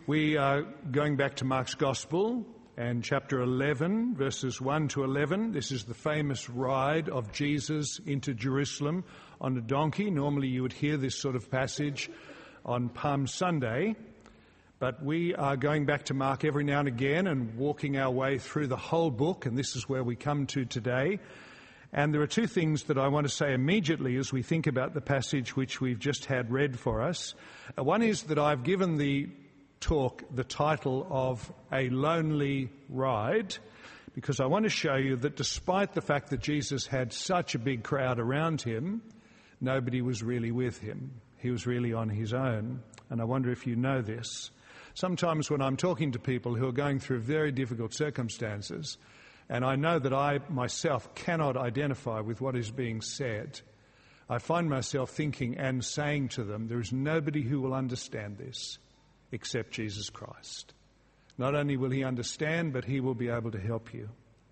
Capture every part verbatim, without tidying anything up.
We are going back to Mark's Gospel and chapter eleven, verses one to eleven. This is the famous ride of Jesus into Jerusalem on a donkey. Normally you would hear this sort of passage on Palm Sunday, but we are going back to Mark every now and again and walking our way through the whole book, and this is where we come to today. And there are two things that I want to say immediately as we think about the passage which we've just had read for us. One is that I've given the talk the title of A Lonely Ride, because I want to show you that despite the fact that Jesus had such a big crowd around him, nobody was really with him. He was really on his own. And I wonder if you know this. Sometimes when I'm talking to people who are going through very difficult circumstances, and I know that I myself cannot identify with what is being said, I find myself thinking and saying to them, there is nobody who will understand this except Jesus Christ. Not only will he understand, but he will be able to help you.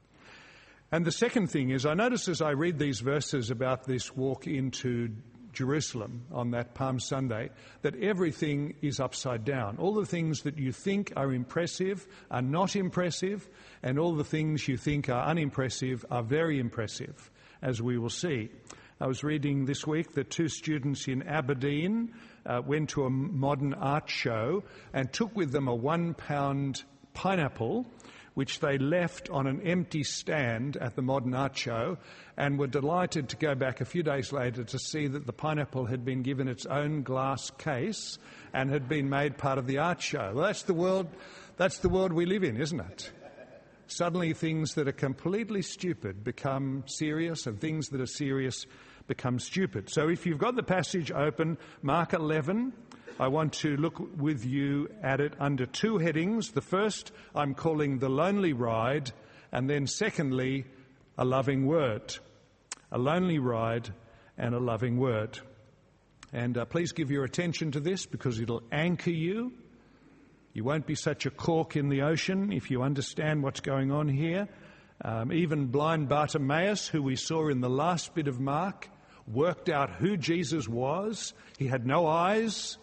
And the second thing is, I notice as I read these verses about this walk into Jerusalem on that Palm Sunday, that everything is upside down. All the things that you think are impressive are not impressive, and all the things you think are unimpressive are very impressive, as we will see. I was reading this week that two students in Aberdeen uh, went to a modern art show and took with them a one-pound pineapple, which they left on an empty stand at the modern art show, and were delighted to go back a few days later to see that the pineapple had been given its own glass case and had been made part of the art show. Well, that's the world, that's the world we live in, isn't it? Suddenly things that are completely stupid become serious, and things that are serious become stupid. So if you've got the passage open, Mark eleven, I want to look with you at it under two headings. The first I'm calling The Lonely Ride, and then secondly, A Loving Word. A lonely ride and a loving word. And uh, please give your attention to this, because it'll anchor you. You won't be such a cork in the ocean if you understand what's going on here. Um, even blind Bartimaeus, who we saw in the last bit of Mark, worked out who Jesus was. He had no eyes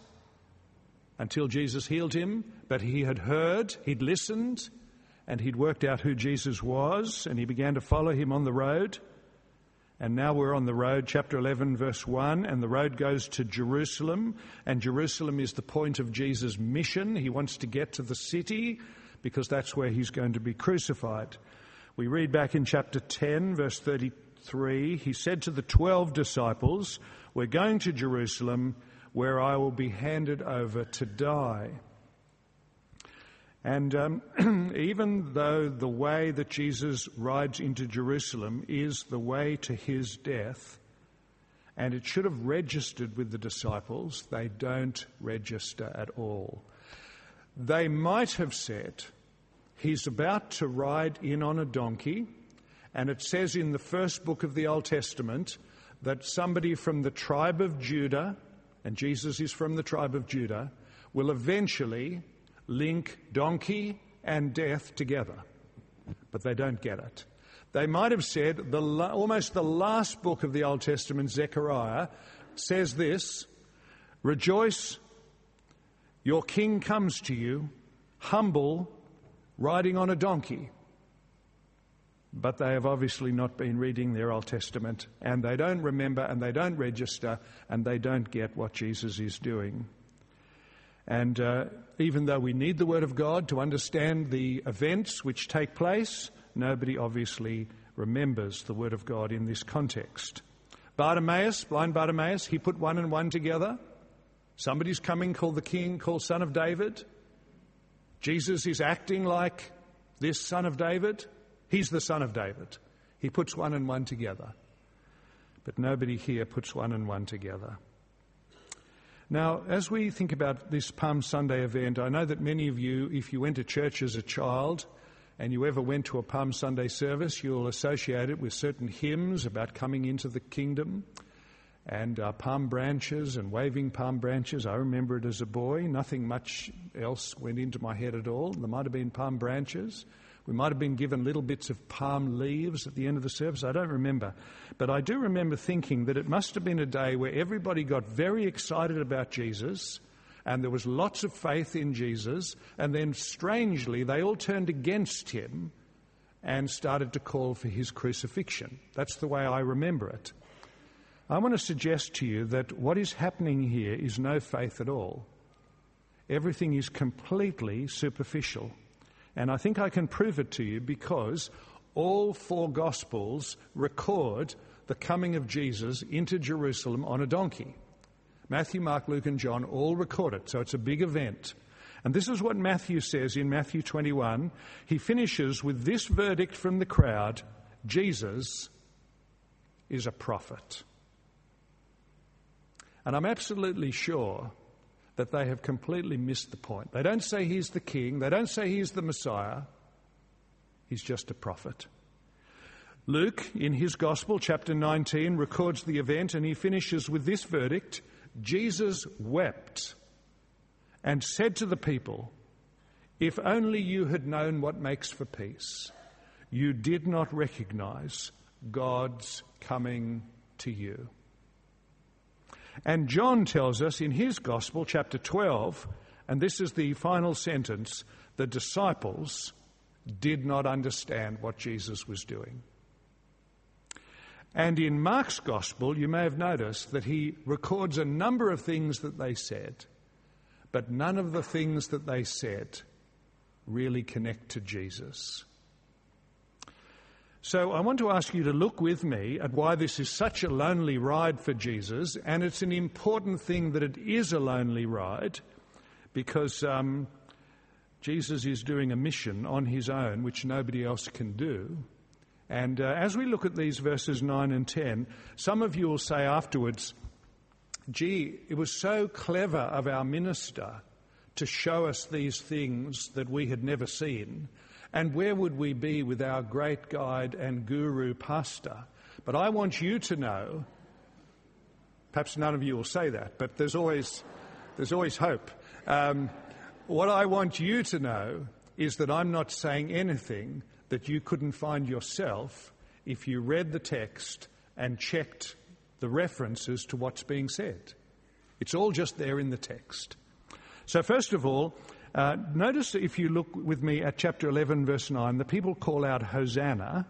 until Jesus healed him, but he had heard, he'd listened, and he'd worked out who Jesus was, and he began to follow him on the road. And now we're on the road, chapter eleven, verse one, and the road goes to Jerusalem, and Jerusalem is the point of Jesus' mission. He wants to get to the city because that's where he's going to be crucified. We read back in chapter ten, verse thirty-three, he said to the twelve disciples, "We're going to Jerusalem, where I will be handed over to die." And um, even though the way that Jesus rides into Jerusalem is the way to his death, and it should have registered with the disciples, they don't register at all. They might have said, he's about to ride in on a donkey, and it says in the first book of the Old Testament that somebody from the tribe of Judah, and Jesus is from the tribe of Judah, will eventually link donkey and death together. But they don't get it. They might have said, the almost the last book of the Old Testament, Zechariah, says this, "Rejoice, your king comes to you, humble, riding on a donkey." But they have obviously not been reading their Old Testament, and they don't remember, and they don't register, and they don't get what Jesus is doing. And uh, even though we need the Word of God to understand the events which take place, nobody obviously remembers the Word of God in this context. Bartimaeus, blind Bartimaeus, he put one and one together. Somebody's coming called the King, called Son of David. Jesus is acting like this Son of David. He's the Son of David. He puts one and one together. But nobody here puts one and one together. Now, as we think about this Palm Sunday event, I know that many of you, if you went to church as a child and you ever went to a Palm Sunday service, you'll associate it with certain hymns about coming into the kingdom and uh, palm branches and waving palm branches. I remember it as a boy. Nothing much else went into my head at all. There might have been palm branches. We might have been given little bits of palm leaves at the end of the service. I don't remember. But I do remember thinking that it must have been a day where everybody got very excited about Jesus And there was lots of faith in Jesus, and then strangely they all turned against him and started to call for his crucifixion. That's the way I remember it. I want to suggest to you that what is happening here is no faith at all. Everything is completely superficial. And I think I can prove it to you because all four Gospels record the coming of Jesus into Jerusalem on a donkey. Matthew, Mark, Luke and John all record it, so it's a big event. And this is what Matthew says in Matthew twenty-one. He finishes with this verdict from the crowd: Jesus is a prophet. And I'm absolutely sure that they have completely missed the point. They don't say he's the king. They don't say he's the Messiah. He's just a prophet. Luke, in his Gospel, chapter nineteen, records the event, and he finishes with this verdict: Jesus wept and said to the people, "If only you had known what makes for peace, you did not recognize God's coming to you." And John tells us in his Gospel, chapter twelve, and this is the final sentence, the disciples did not understand what Jesus was doing. And in Mark's Gospel, you may have noticed that he records a number of things that they said, but none of the things that they said really connect to Jesus. So I want to ask you to look with me at why this is such a lonely ride for Jesus, and it's an important thing that it is a lonely ride, because um, Jesus is doing a mission on his own which nobody else can do. And uh, as we look at these verses nine and ten, some of you will say afterwards, gee, it was so clever of our minister to show us these things that we had never seen. And where would we be with our great guide and guru pastor? But I want you to know, perhaps none of you will say that, but there's always, there's always hope. Um, what I want you to know is that I'm not saying anything that you couldn't find yourself if you read the text and checked the references to what's being said. It's all just there in the text. So first of all, uh, notice if you look with me at chapter eleven, verse nine, the people call out Hosanna,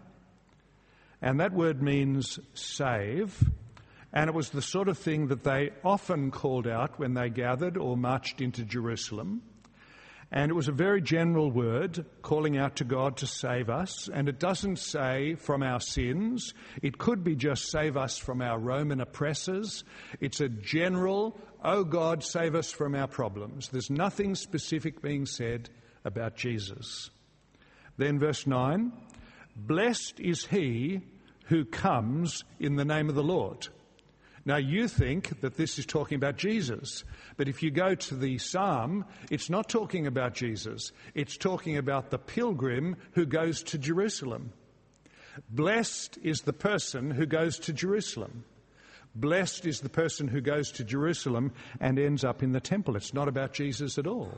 and that word means save, and it was the sort of thing that they often called out when they gathered or marched into Jerusalem. And it was a very general word, calling out to God to save us. And it doesn't say from our sins. It could be just save us from our Roman oppressors. It's a general, oh God, save us from our problems. There's nothing specific being said about Jesus. Then verse nine, blessed is he who comes in the name of the Lord. Now, you think that this is talking about Jesus, but if you go to the psalm, it's not talking about Jesus. It's talking about the pilgrim who goes to Jerusalem. Blessed is the person who goes to Jerusalem. Blessed is the person who goes to Jerusalem and ends up in the temple. It's not about Jesus at all.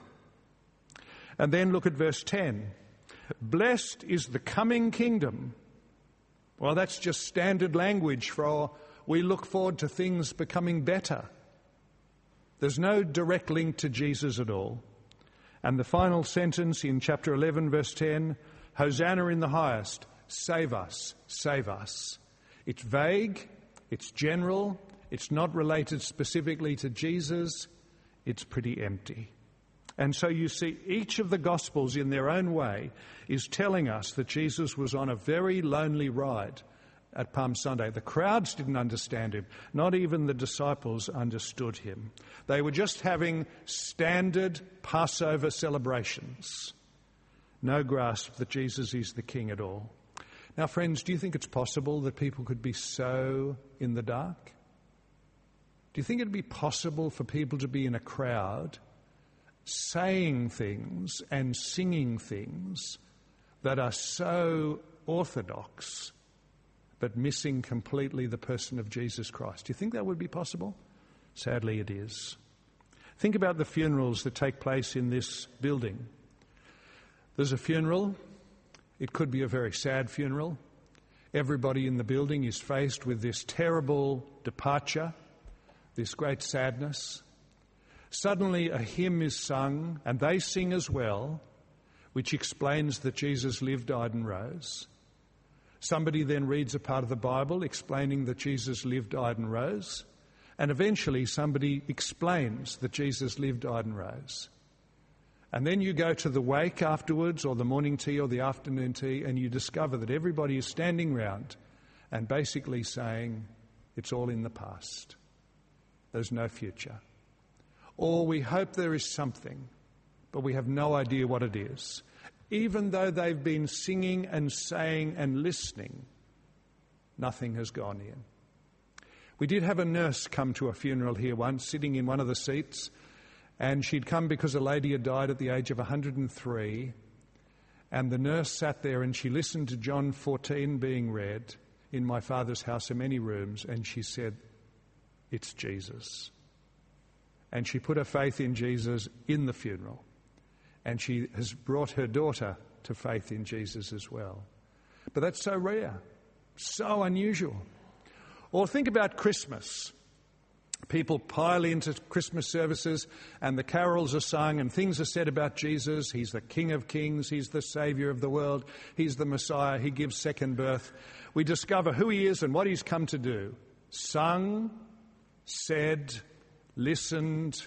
And then look at verse ten. Blessed is the coming kingdom. Well, that's just standard language for we look forward to things becoming better. There's no direct link to Jesus at all. And the final sentence in chapter eleven, verse ten, Hosanna in the highest, save us, save us. It's vague, it's general, it's not related specifically to Jesus, it's pretty empty. And so you see, each of the Gospels in their own way is telling us that Jesus was on a very lonely ride at Palm Sunday. The crowds didn't understand him. Not even the disciples understood him. They were just having standard Passover celebrations. No grasp that Jesus is the King at all. Now, friends, do you think it's possible that people could be so in the dark? Do you think it'd be possible for people to be in a crowd saying things and singing things that are so orthodox but missing completely the person of Jesus Christ? Do you think that would be possible? Sadly, it is. Think about the funerals that take place in this building. There's a funeral. It could be a very sad funeral. Everybody in the building is faced with this terrible departure, this great sadness. Suddenly a hymn is sung, and they sing as well, which explains that Jesus lived, died and rose. Somebody then reads a part of the Bible explaining that Jesus lived, died and rose. And eventually somebody explains that Jesus lived, died and rose. And then you go to the wake afterwards, or the morning tea or the afternoon tea, and you discover that everybody is standing round and basically saying, it's all in the past. There's no future. Or we hope there is something, but we have no idea what it is. Even though they've been singing and saying and listening, nothing has gone in. We did have a nurse come to a funeral here once, sitting in one of the seats, and she'd come because a lady had died at the age of one hundred and three, and the nurse sat there and she listened to John fourteen being read, in my Father's house are many rooms, and she said, it's Jesus. And she put her faith in Jesus in the funeral. And she has brought her daughter to faith in Jesus as well. But that's so rare, so unusual. Or think about Christmas. People pile into Christmas services and the carols are sung and things are said about Jesus. He's the King of Kings. He's the Saviour of the world. He's the Messiah. He gives second birth. We discover who he is and what he's come to do. Sung, said, listened.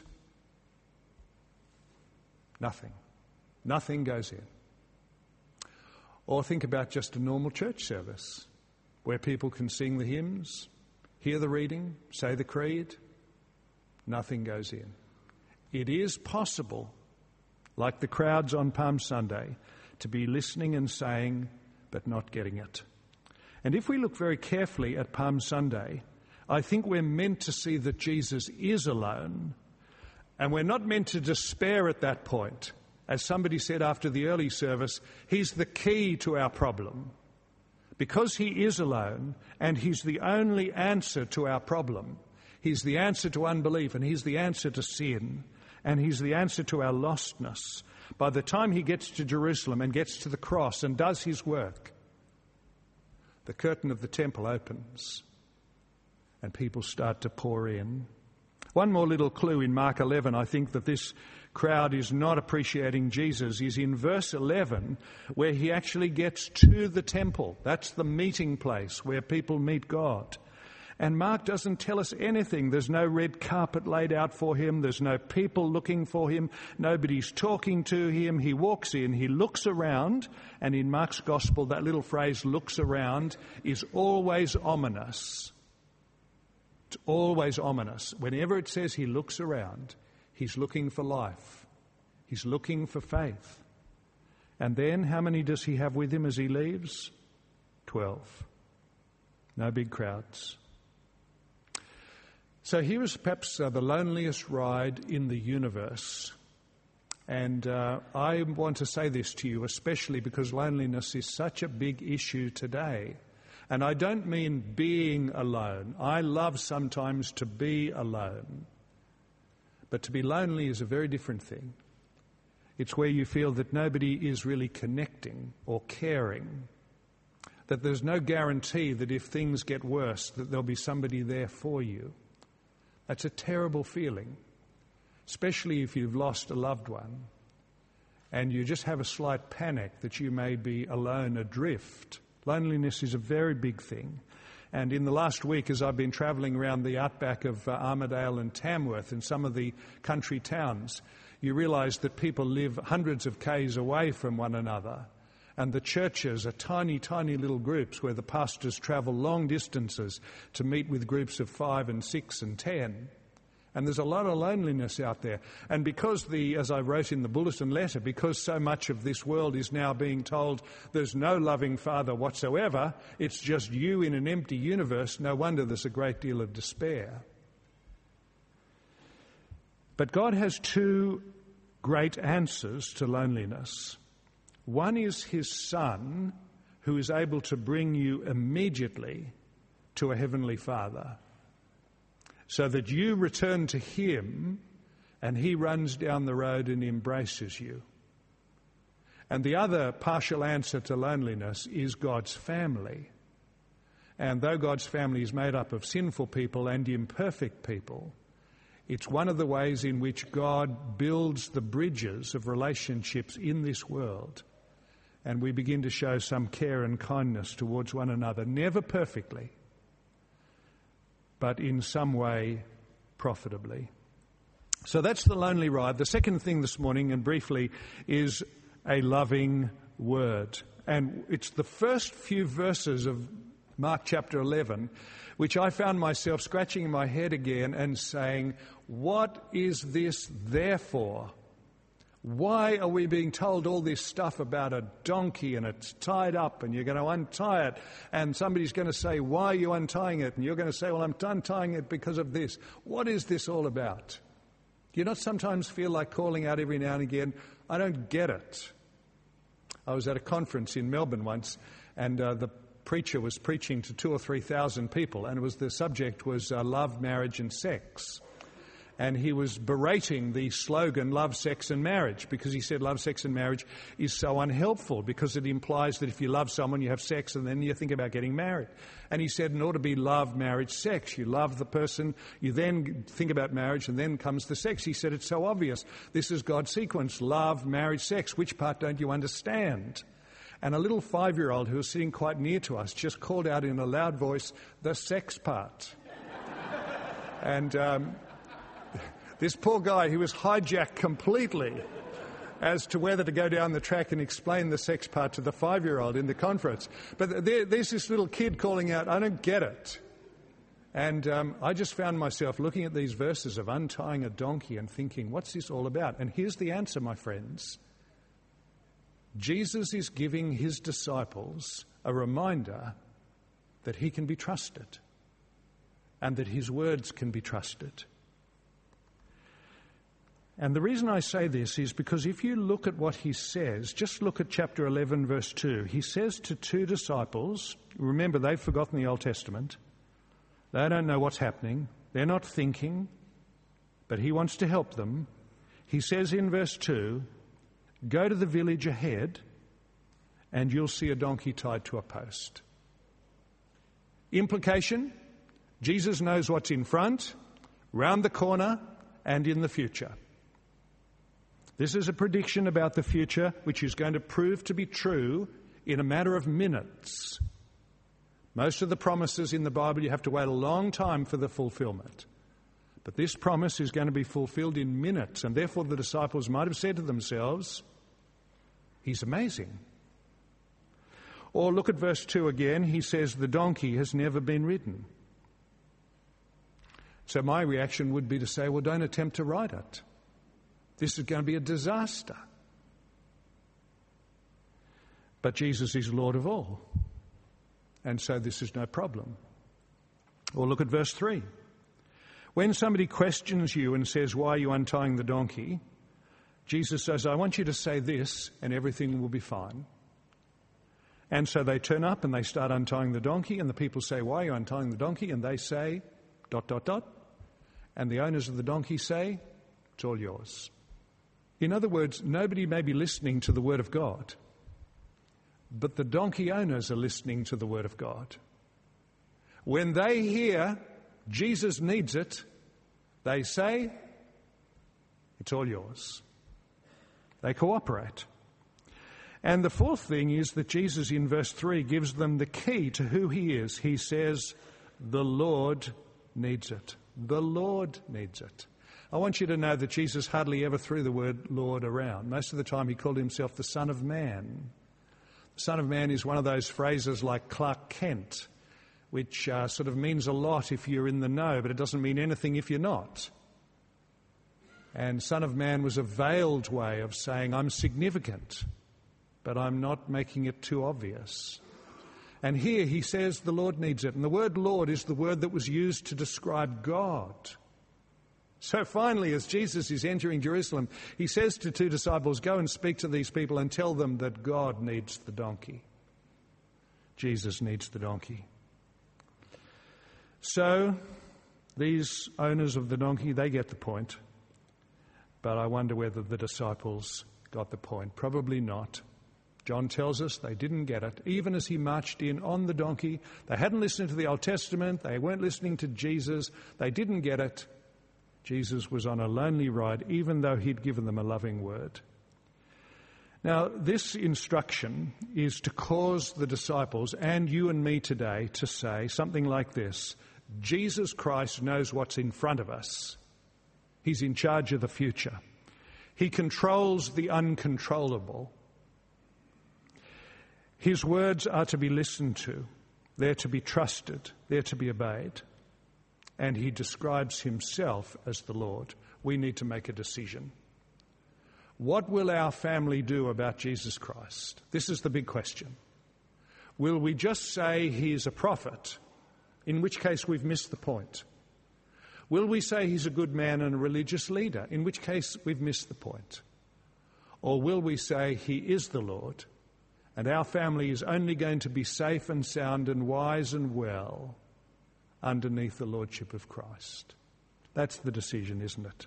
Nothing. Nothing goes in. Or think about just a normal church service where people can sing the hymns, hear the reading, say the creed. Nothing goes in. It is possible, like the crowds on Palm Sunday, to be listening and saying, but not getting it. And if we look very carefully at Palm Sunday, I think we're meant to see that Jesus is alone, and we're not meant to despair at that point. As somebody said after the early service, he's the key to our problem. Because he is alone, and he's the only answer to our problem. He's the answer to unbelief, and he's the answer to sin, and he's the answer to our lostness. By the time he gets to Jerusalem and gets to the cross and does his work, the curtain of the temple opens and people start to pour in. One more little clue in Mark eleven, I think, that this crowd is not appreciating Jesus, is in verse eleven, where he actually gets to the temple. That's the meeting place where people meet God. And Mark doesn't tell us anything. There's no red carpet laid out for him. There's no people looking for him. Nobody's talking to him. He walks in, he looks around, and in Mark's gospel, that little phrase, looks around, is always ominous. It's always ominous. Whenever it says he looks around, he's looking for life. He's looking for faith. And then how many does he have with him as he leaves? Twelve. No big crowds. So here is perhaps uh, the loneliest ride in the universe. And uh, I want to say this to you, especially because loneliness is such a big issue today. And I don't mean being alone. I love sometimes to be alone. But to be lonely is a very different thing. It's where you feel that nobody is really connecting or caring. That there's no guarantee that if things get worse, that there'll be somebody there for you. That's a terrible feeling, especially if you've lost a loved one and you just have a slight panic that you may be alone adrift. Loneliness is a very big thing. And in the last week, as I've been travelling around the outback of uh, Armidale and Tamworth and some of the country towns, you realise that people live hundreds of k's away from one another. And the churches are tiny, tiny little groups where the pastors travel long distances to meet with groups of five and six and ten. And there's a lot of loneliness out there. And because the, as I wrote in the bulletin letter, because so much of this world is now being told there's no loving Father whatsoever, it's just you in an empty universe, no wonder there's a great deal of despair. But God has two great answers to loneliness. One is his Son, who is able to bring you immediately to a heavenly Father, so that you return to him and he runs down the road and embraces you. And the other partial answer to loneliness is God's family. And though God's family is made up of sinful people and imperfect people, It's one of the ways in which God builds the bridges of relationships in this world. And we begin to show some care and kindness towards one another, never perfectly, but in some way profitably. So that's the lonely ride. The second thing this morning, and briefly, is a loving word. And it's the first few verses of Mark chapter eleven, which I found myself scratching my head again and saying, what is this therefore? Why are we being told all this stuff about a donkey and it's tied up and you're going to untie it and somebody's going to say, why are you untying it? And you're going to say, well, I'm untying it because of this. What is this all about? Do you not sometimes feel like calling out every now and again, I don't get it? I was at a conference in Melbourne once, and uh, the preacher was preaching to two or three thousand people, and it was the subject was uh, love, marriage and sex. And he was berating the slogan, love, sex and marriage, because he said love, sex and marriage is so unhelpful because it implies that if you love someone, you have sex and then you think about getting married. And he said in order to be love, marriage, sex, you love the person, you then think about marriage and then comes the sex. He said it's so obvious. This is God's sequence, love, marriage, sex. Which part don't you understand? And a little five-year-old who was sitting quite near to us just called out in a loud voice, the sex part. and... Um, This poor guy, he was hijacked completely as to whether to go down the track and explain the sex part to the five-year-old in the conference. But there, there's this little kid calling out, I don't get it. And um, I just found myself looking at these verses of untying a donkey and thinking, what's this all about? And here's the answer, my friends. Jesus is giving his disciples a reminder that he can be trusted and that his words can be trusted. And the reason I say this is because if you look at what he says, just look at chapter eleven, verse two. He says to two disciples, remember they've forgotten the Old Testament. They don't know what's happening. They're not thinking, but he wants to help them. He says in verse two, go to the village ahead and you'll see a donkey tied to a post. Implication, Jesus knows what's in front, round the corner, and in the future. This is a prediction about the future which is going to prove to be true in a matter of minutes. Most of the promises in the Bible, you have to wait a long time for the fulfillment. But this promise is going to be fulfilled in minutes, and therefore the disciples might have said to themselves, he's amazing. Or look at verse two again. He says, the donkey has never been ridden. So my reaction would be to say, well, don't attempt to ride it. This is going to be a disaster. But Jesus is Lord of all. And so this is no problem. Or look at verse three. When somebody questions you and says, why are you untying the donkey? Jesus says, I want you to say this and everything will be fine. And so they turn up and they start untying the donkey, and the people say, why are you untying the donkey? And they say, dot, dot, dot. And the owners of the donkey say, it's all yours. In other words, nobody may be listening to the word of God, but the donkey owners are listening to the word of God. When they hear Jesus needs it, they say, it's all yours. They cooperate. And the fourth thing is that Jesus in verse three gives them the key to who he is. He says, the Lord needs it. The Lord needs it. I want you to know that Jesus hardly ever threw the word Lord around. Most of the time he called himself the Son of Man. The Son of Man is one of those phrases like Clark Kent, which uh, sort of means a lot if you're in the know, but it doesn't mean anything if you're not. And Son of Man was a veiled way of saying, I'm significant, but I'm not making it too obvious. And here he says the Lord needs it. And the word Lord is the word that was used to describe God. So finally, as Jesus is entering Jerusalem, he says to two disciples, go and speak to these people and tell them that God needs the donkey. Jesus needs the donkey. So these owners of the donkey, they get the point. But I wonder whether the disciples got the point. Probably not. John tells us they didn't get it. Even as he marched in on the donkey, they hadn't listened to the Old Testament. They weren't listening to Jesus. They didn't get it. Jesus was on a lonely ride, even though he'd given them a loving word. Now, this instruction is to cause the disciples and you and me today to say something like this: Jesus Christ knows what's in front of us. He's in charge of the future. He controls the uncontrollable. His words are to be listened to. They're to be trusted. They're to be obeyed. And he describes himself as the Lord. We need to make a decision. What will our family do about Jesus Christ? This is the big question. Will we just say he's a prophet, in which case we've missed the point? Will we say he's a good man and a religious leader, in which case we've missed the point? Or will we say he is the Lord, and our family is only going to be safe and sound and wise and well underneath the lordship of Christ? That's the decision, isn't it?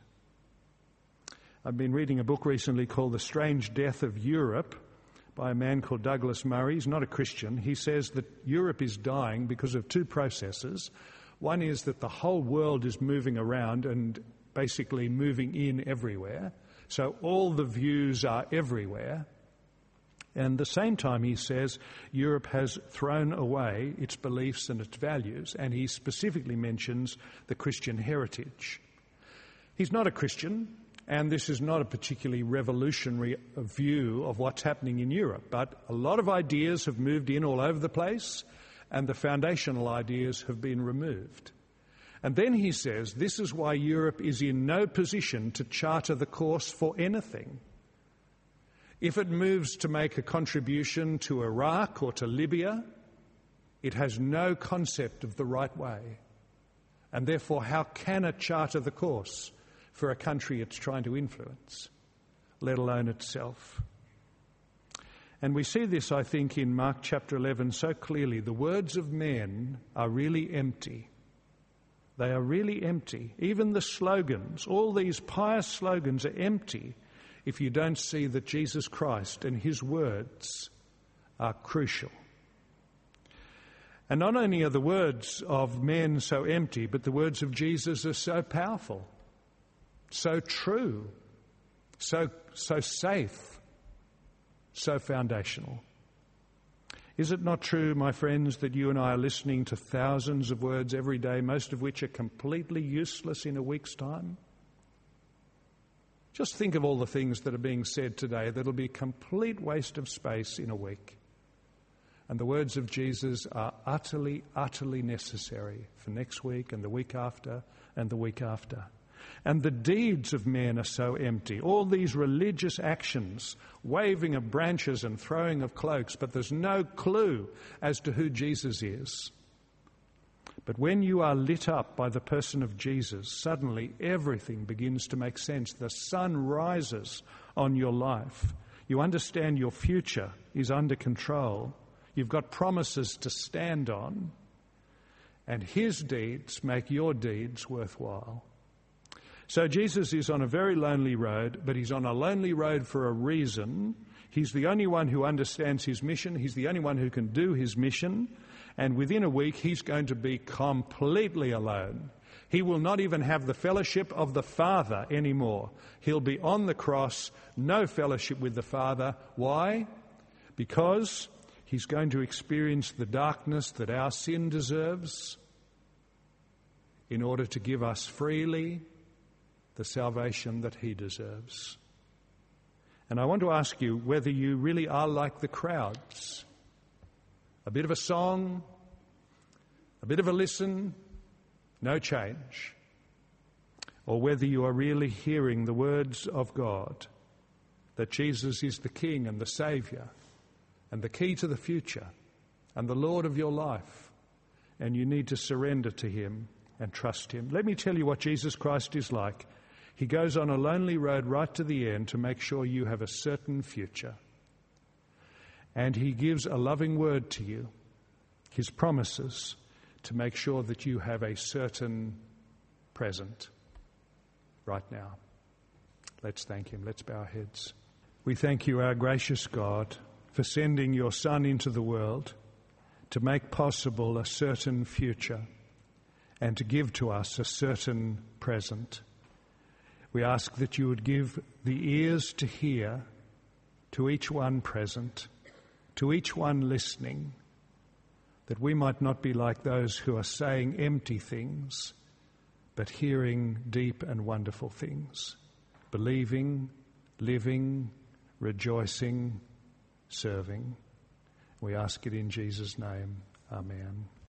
I've been reading a book recently called The Strange Death of Europe by a man called Douglas Murray. He's not a Christian. He says that Europe is dying because of two processes. One is that the whole world is moving around and basically moving in everywhere. So all the views are everywhere. And at the same time, he says, Europe has thrown away its beliefs and its values, and he specifically mentions the Christian heritage. He's not a Christian, and this is not a particularly revolutionary view of what's happening in Europe, but a lot of ideas have moved in all over the place, and the foundational ideas have been removed. And then he says, this is why Europe is in no position to charter the course for anything. If it moves to make a contribution to Iraq or to Libya, it has no concept of the right way. And therefore, how can it charter the course for a country it's trying to influence, let alone itself? And we see this, I think, in Mark chapter eleven so clearly. The words of men are really empty. They are really empty. Even the slogans, all these pious slogans are empty if you don't see that Jesus Christ and his words are crucial. And not only are the words of men so empty, but the words of Jesus are so powerful, so true, so, so safe, so foundational. Is it not true, my friends, that you and I are listening to thousands of words every day, most of which are completely useless in a week's time? Just think of all the things that are being said today that'll be a complete waste of space in a week. And the words of Jesus are utterly, utterly necessary for next week and the week after and the week after. And the deeds of men are so empty. All these religious actions, waving of branches and throwing of cloaks, but there's no clue as to who Jesus is. But when you are lit up by the person of Jesus, suddenly everything begins to make sense. The sun rises on your life. You understand your future is under control. You've got promises to stand on. And his deeds make your deeds worthwhile. So Jesus is on a very lonely road, but he's on a lonely road for a reason. He's the only one who understands his mission. He's the only one who can do his mission. And within a week, he's going to be completely alone. He will not even have the fellowship of the Father anymore. He'll be on the cross, no fellowship with the Father. Why? Because he's going to experience the darkness that our sin deserves in order to give us freely the salvation that he deserves. And I want to ask you whether you really are like the crowds. A bit of a song, a bit of a listen, no change. Or whether you are really hearing the words of God, that Jesus is the King and the Saviour and the key to the future and the Lord of your life, and you need to surrender to him and trust him. Let me tell you what Jesus Christ is like. He goes on a lonely road right to the end to make sure you have a certain future. And he gives a loving word to you, his promises, to make sure that you have a certain present right now. Let's thank him. Let's bow our heads. We thank you, our gracious God, for sending your Son into the world to make possible a certain future and to give to us a certain present. We ask that you would give the ears to hear to each one present, to each one listening, that we might not be like those who are saying empty things, but hearing deep and wonderful things, believing, living, rejoicing, serving. We ask it in Jesus' name. Amen.